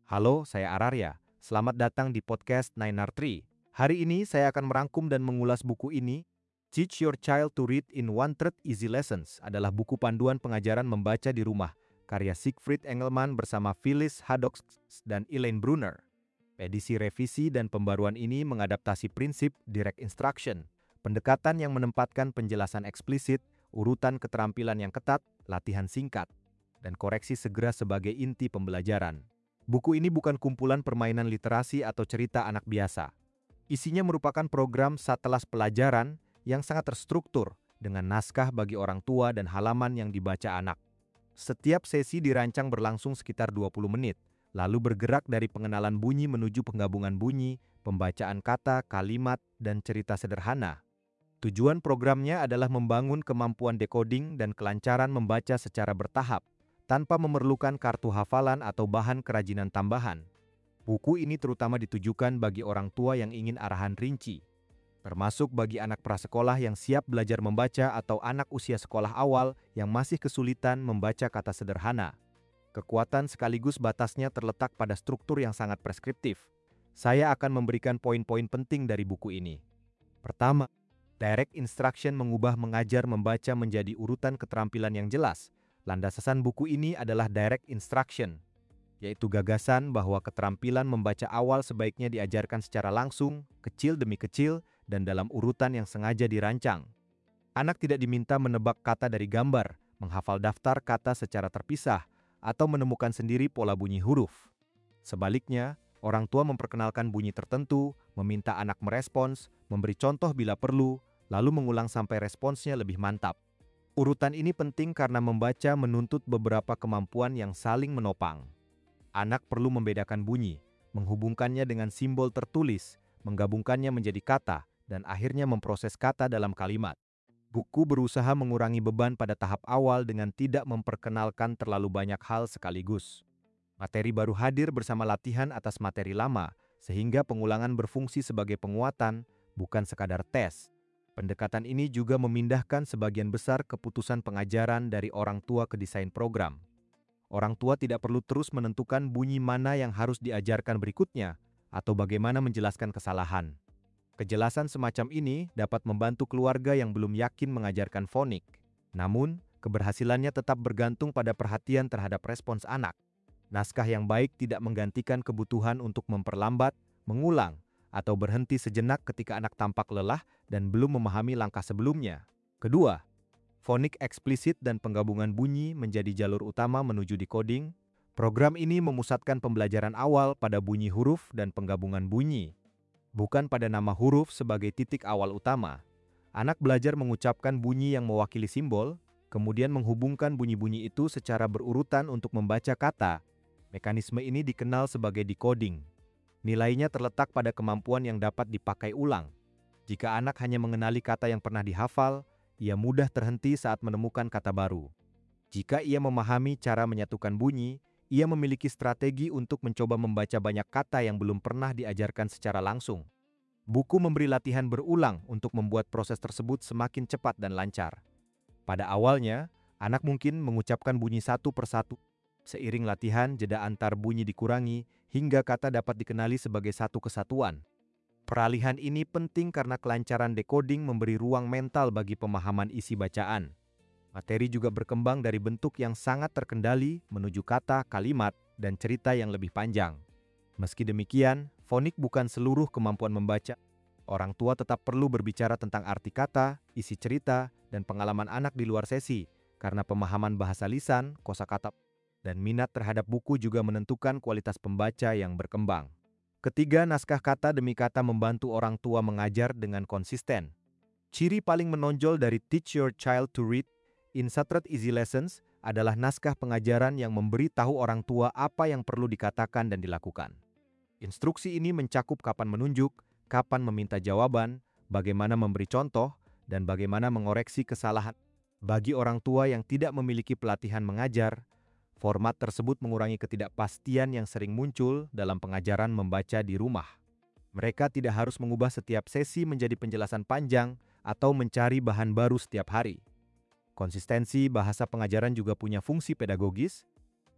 Halo, saya Ararya. Selamat datang di podcast 9R3. Hari ini saya akan merangkum dan mengulas buku ini. Teach Your Child to Read in 1/3 Easy Lessons adalah buku panduan pengajaran membaca di rumah, karya Siegfried Engelmann bersama Phyllis Haddock dan Elaine Brunner. Edisi revisi dan pembaruan ini mengadaptasi prinsip direct instruction, pendekatan yang menempatkan penjelasan eksplisit, urutan keterampilan yang ketat, latihan singkat, dan koreksi segera sebagai inti pembelajaran. Buku ini bukan kumpulan permainan literasi atau cerita anak biasa. Isinya merupakan program satelas pelajaran yang sangat terstruktur dengan naskah bagi orang tua dan halaman yang dibaca anak. Setiap sesi dirancang berlangsung sekitar 20 menit, lalu bergerak dari pengenalan bunyi menuju penggabungan bunyi, pembacaan kata, kalimat, dan cerita sederhana. Tujuan programnya adalah membangun kemampuan decoding dan kelancaran membaca secara bertahap, tanpa memerlukan kartu hafalan atau bahan kerajinan tambahan. Buku ini terutama ditujukan bagi orang tua yang ingin arahan rinci, termasuk bagi anak prasekolah yang siap belajar membaca atau anak usia sekolah awal yang masih kesulitan membaca kata sederhana. Kekuatan sekaligus batasnya terletak pada struktur yang sangat preskriptif. Saya akan memberikan poin-poin penting dari buku ini. Pertama, direct instruction mengubah mengajar membaca menjadi urutan keterampilan yang jelas. Landasan buku ini adalah direct instruction, yaitu gagasan bahwa keterampilan membaca awal sebaiknya diajarkan secara langsung, kecil demi kecil, dan dalam urutan yang sengaja dirancang. Anak tidak diminta menebak kata dari gambar, menghafal daftar kata secara terpisah, atau menemukan sendiri pola bunyi huruf. Sebaliknya, orang tua memperkenalkan bunyi tertentu, meminta anak merespons, memberi contoh bila perlu, lalu mengulang sampai responsnya lebih mantap. Urutan ini penting karena membaca menuntut beberapa kemampuan yang saling menopang. Anak perlu membedakan bunyi, menghubungkannya dengan simbol tertulis, menggabungkannya menjadi kata, dan akhirnya memproses kata dalam kalimat. Buku berusaha mengurangi beban pada tahap awal dengan tidak memperkenalkan terlalu banyak hal sekaligus. Materi baru hadir bersama latihan atas materi lama, sehingga pengulangan berfungsi sebagai penguatan, bukan sekadar tes. Pendekatan ini juga memindahkan sebagian besar keputusan pengajaran dari orang tua ke desain program. Orang tua tidak perlu terus menentukan bunyi mana yang harus diajarkan berikutnya, atau bagaimana menjelaskan kesalahan. Kejelasan semacam ini dapat membantu keluarga yang belum yakin mengajarkan fonik. Namun, keberhasilannya tetap bergantung pada perhatian terhadap respons anak. Naskah yang baik tidak menggantikan kebutuhan untuk memperlambat, mengulang, atau berhenti sejenak ketika anak tampak lelah dan belum memahami langkah sebelumnya. Kedua, fonik eksplisit dan penggabungan bunyi menjadi jalur utama menuju decoding. Program ini memusatkan pembelajaran awal pada bunyi huruf dan penggabungan bunyi, bukan pada nama huruf sebagai titik awal utama. Anak belajar mengucapkan bunyi yang mewakili simbol, kemudian menghubungkan bunyi-bunyi itu secara berurutan untuk membaca kata. Mekanisme ini dikenal sebagai decoding. Nilainya terletak pada kemampuan yang dapat dipakai ulang. Jika anak hanya mengenali kata yang pernah dihafal, ia mudah terhenti saat menemukan kata baru. Jika ia memahami cara menyatukan bunyi, ia memiliki strategi untuk mencoba membaca banyak kata yang belum pernah diajarkan secara langsung. Buku memberi latihan berulang untuk membuat proses tersebut semakin cepat dan lancar. Pada awalnya, anak mungkin mengucapkan bunyi satu persatu. Seiring latihan, jeda antar bunyi dikurangi hingga kata dapat dikenali sebagai satu kesatuan. Peralihan ini penting karena kelancaran decoding memberi ruang mental bagi pemahaman isi bacaan. Materi juga berkembang dari bentuk yang sangat terkendali menuju kata, kalimat, dan cerita yang lebih panjang. Meski demikian, fonik bukan seluruh kemampuan membaca. Orang tua tetap perlu berbicara tentang arti kata, isi cerita, dan pengalaman anak di luar sesi, karena pemahaman bahasa lisan, kosakata, dan minat terhadap buku juga menentukan kualitas pembaca yang berkembang. Ketiga, naskah kata demi kata membantu orang tua mengajar dengan konsisten. Ciri paling menonjol dari Teach Your Child to Read in 1/3 Easy Lessons adalah naskah pengajaran yang memberi tahu orang tua apa yang perlu dikatakan dan dilakukan. Instruksi ini mencakup kapan menunjuk, kapan meminta jawaban, bagaimana memberi contoh, dan bagaimana mengoreksi kesalahan. Bagi orang tua yang tidak memiliki pelatihan mengajar, format tersebut mengurangi ketidakpastian yang sering muncul dalam pengajaran membaca di rumah. Mereka tidak harus mengubah setiap sesi menjadi penjelasan panjang atau mencari bahan baru setiap hari. Konsistensi bahasa pengajaran juga punya fungsi pedagogis.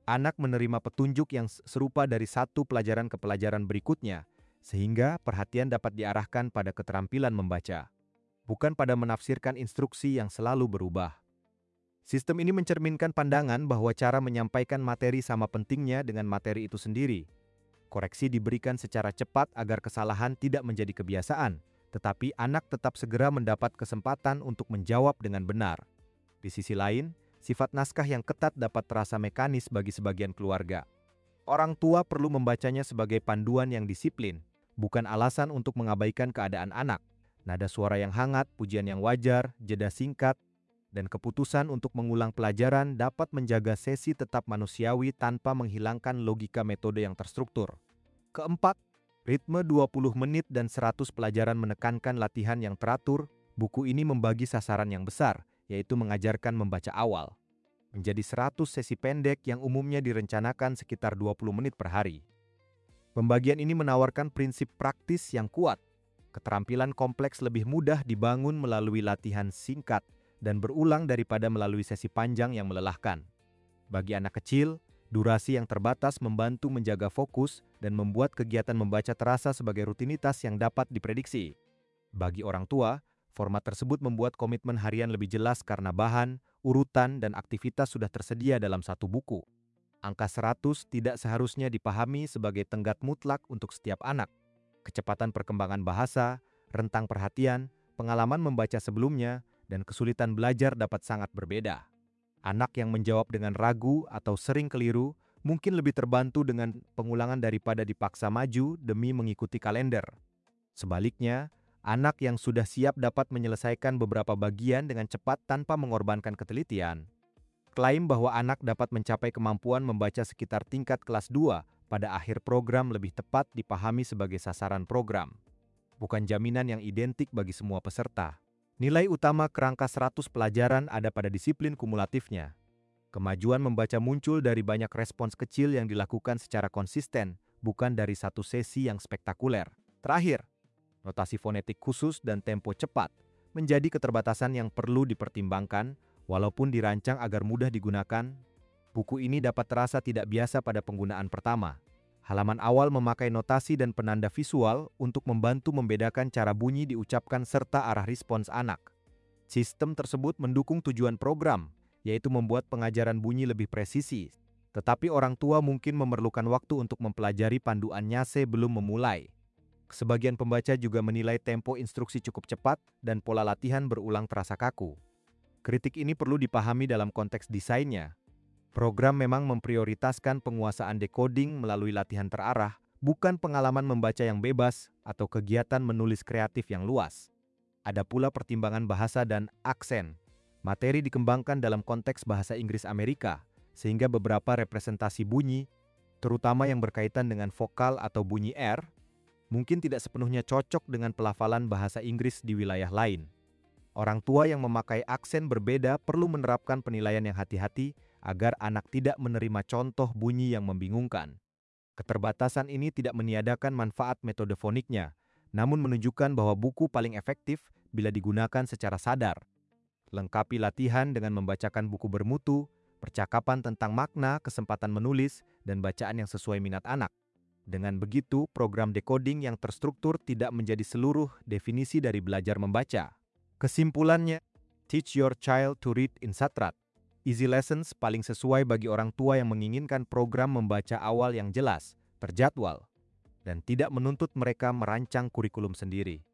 Anak menerima petunjuk yang serupa dari satu pelajaran ke pelajaran berikutnya, sehingga perhatian dapat diarahkan pada keterampilan membaca, bukan pada menafsirkan instruksi yang selalu berubah. Sistem ini mencerminkan pandangan bahwa cara menyampaikan materi sama pentingnya dengan materi itu sendiri. Koreksi diberikan secara cepat agar kesalahan tidak menjadi kebiasaan, tetapi anak tetap segera mendapat kesempatan untuk menjawab dengan benar. Di sisi lain, sifat naskah yang ketat dapat terasa mekanis bagi sebagian keluarga. Orang tua perlu membacanya sebagai panduan yang disiplin, bukan alasan untuk mengabaikan keadaan anak. Nada suara yang hangat, pujian yang wajar, jeda singkat, dan keputusan untuk mengulang pelajaran dapat menjaga sesi tetap manusiawi tanpa menghilangkan logika metode yang terstruktur. Keempat, ritme 20 menit dan 100 pelajaran menekankan latihan yang teratur. Buku ini membagi sasaran yang besar, yaitu mengajarkan membaca awal, menjadi 100 sesi pendek yang umumnya direncanakan sekitar 20 menit per hari. Pembagian ini menawarkan prinsip praktis yang kuat. Keterampilan kompleks lebih mudah dibangun melalui latihan singkat dan berulang daripada melalui sesi panjang yang melelahkan. Bagi anak kecil, durasi yang terbatas membantu menjaga fokus dan membuat kegiatan membaca terasa sebagai rutinitas yang dapat diprediksi. Bagi orang tua, format tersebut membuat komitmen harian lebih jelas karena bahan, urutan, dan aktivitas sudah tersedia dalam satu buku. Angka 100 tidak seharusnya dipahami sebagai tenggat mutlak untuk setiap anak. Kecepatan perkembangan bahasa, rentang perhatian, pengalaman membaca sebelumnya, dan kesulitan belajar dapat sangat berbeda. Anak yang menjawab dengan ragu atau sering keliru mungkin lebih terbantu dengan pengulangan daripada dipaksa maju demi mengikuti kalender. Sebaliknya, anak yang sudah siap dapat menyelesaikan beberapa bagian dengan cepat tanpa mengorbankan ketelitian. Klaim bahwa anak dapat mencapai kemampuan membaca sekitar tingkat kelas 2 pada akhir program lebih tepat dipahami sebagai sasaran program, bukan jaminan yang identik bagi semua peserta. Nilai utama kerangka 100 pelajaran ada pada disiplin kumulatifnya. Kemajuan membaca muncul dari banyak respons kecil yang dilakukan secara konsisten, bukan dari satu sesi yang spektakuler. Terakhir, notasi fonetik khusus dan tempo cepat menjadi keterbatasan yang perlu dipertimbangkan, walaupun dirancang agar mudah digunakan. Buku ini dapat terasa tidak biasa pada penggunaan pertama. Halaman awal memakai notasi dan penanda visual untuk membantu membedakan cara bunyi diucapkan serta arah respons anak. Sistem tersebut mendukung tujuan program, yaitu membuat pengajaran bunyi lebih presisi. Tetapi orang tua mungkin memerlukan waktu untuk mempelajari panduannya sebelum memulai. Sebagian pembaca juga menilai tempo instruksi cukup cepat dan pola latihan berulang terasa kaku. Kritik ini perlu dipahami dalam konteks desainnya. Program memang memprioritaskan penguasaan decoding melalui latihan terarah, bukan pengalaman membaca yang bebas atau kegiatan menulis kreatif yang luas. Ada pula pertimbangan bahasa dan aksen. Materi dikembangkan dalam konteks bahasa Inggris Amerika, sehingga beberapa representasi bunyi, terutama yang berkaitan dengan vokal atau bunyi R, mungkin tidak sepenuhnya cocok dengan pelafalan bahasa Inggris di wilayah lain. Orang tua yang memakai aksen berbeda perlu menerapkan penilaian yang hati-hati agar anak tidak menerima contoh bunyi yang membingungkan. Keterbatasan ini tidak meniadakan manfaat metode foniknya, namun menunjukkan bahwa buku paling efektif bila digunakan secara sadar. Lengkapi latihan dengan membacakan buku bermutu, percakapan tentang makna, kesempatan menulis, dan bacaan yang sesuai minat anak. Dengan begitu, program decoding yang terstruktur tidak menjadi seluruh definisi dari belajar membaca. Kesimpulannya, teach your child to read in Satrat. Easy Lessons paling sesuai bagi orang tua yang menginginkan program membaca awal yang jelas, terjadwal, dan tidak menuntut mereka merancang kurikulum sendiri.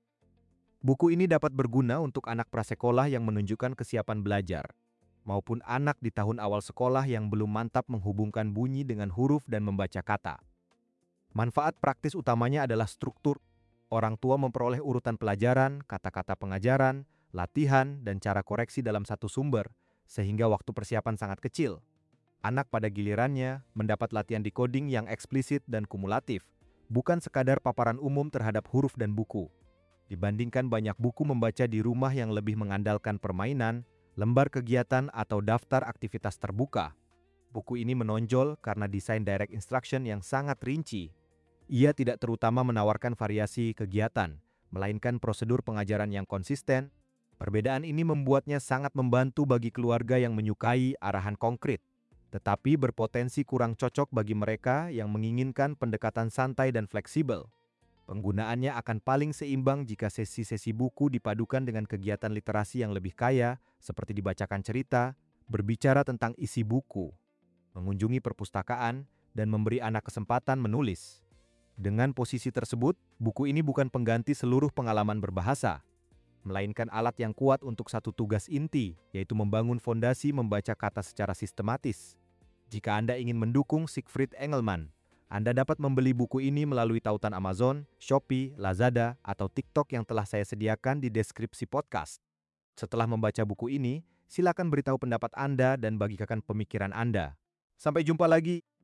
Buku ini dapat berguna untuk anak prasekolah yang menunjukkan kesiapan belajar, maupun anak di tahun awal sekolah yang belum mantap menghubungkan bunyi dengan huruf dan membaca kata. Manfaat praktis utamanya adalah struktur. Orang tua memperoleh urutan pelajaran, kata-kata pengajaran, latihan, dan cara koreksi dalam satu sumber, sehingga waktu persiapan sangat kecil. Anak pada gilirannya mendapat latihan decoding yang eksplisit dan kumulatif, bukan sekadar paparan umum terhadap huruf dan buku. Dibandingkan banyak buku membaca di rumah yang lebih mengandalkan permainan, lembar kegiatan, atau daftar aktivitas terbuka, buku ini menonjol karena desain direct instruction yang sangat rinci. Ia tidak terutama menawarkan variasi kegiatan, melainkan prosedur pengajaran yang konsisten. Perbedaan ini membuatnya sangat membantu bagi keluarga yang menyukai arahan konkret. tetapi berpotensi kurang cocok bagi mereka yang menginginkan pendekatan santai dan fleksibel. Penggunaannya akan paling seimbang jika sesi-sesi buku dipadukan dengan kegiatan literasi yang lebih kaya, seperti dibacakan cerita, berbicara tentang isi buku, mengunjungi perpustakaan, dan memberi anak kesempatan menulis. Dengan posisi tersebut, buku ini bukan pengganti seluruh pengalaman berbahasa, melainkan alat yang kuat untuk satu tugas inti, yaitu membangun fondasi membaca kata secara sistematis. Jika Anda ingin mendukung Siegfried Engelmann, Anda dapat membeli buku ini melalui tautan Amazon, Shopee, Lazada, atau TikTok yang telah saya sediakan di deskripsi podcast. Setelah membaca buku ini, silakan beritahu pendapat Anda dan bagikan pemikiran Anda. Sampai jumpa lagi.